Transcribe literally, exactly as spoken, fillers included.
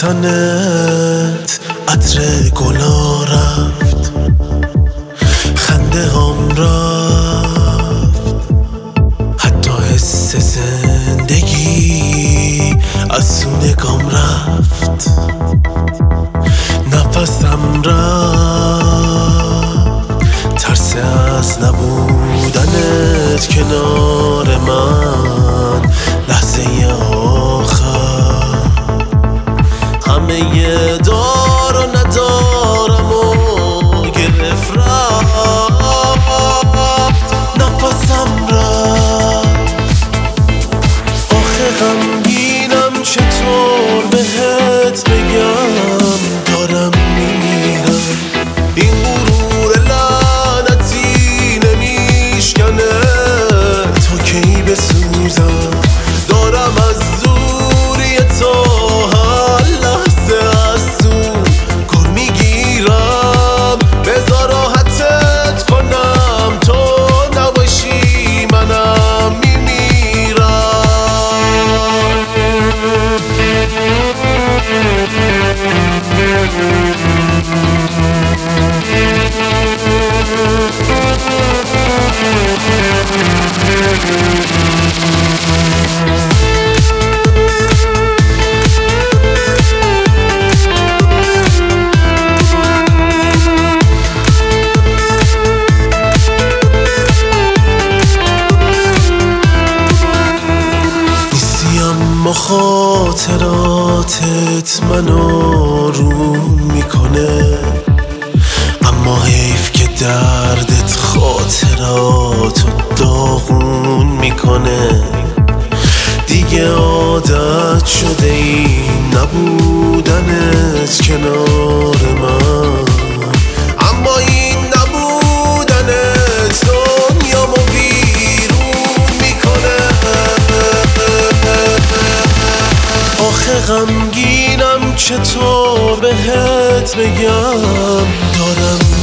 تنت عطر گلا رفت، خنده هم رفت، حتی حس زندگی از سونگام رفت، نفسم رفت، ترس از نبودنت کنار من لحظه آخر، همه دار و ندارم و گرفت رفت، نفسم رفت. آخه غمگینم چطور بهت بگم دارم میمیرم، این غرور لعنتی نمیشکنه تا کی بسوزم، دارم از دوری تو هر لحظه از تو گر میگیرم، بذار راحتت کنم تو نباشی منم میمیرم. خاطراتت منو روم میکنه، اما حیف که دردت خاطراتو داغون میکنه، دیگه عادت شده این نبودنت کنار من، اما این نبودنت دنیامو بیرون میکنه. آخه غمگینم چطور بهت بگم دارم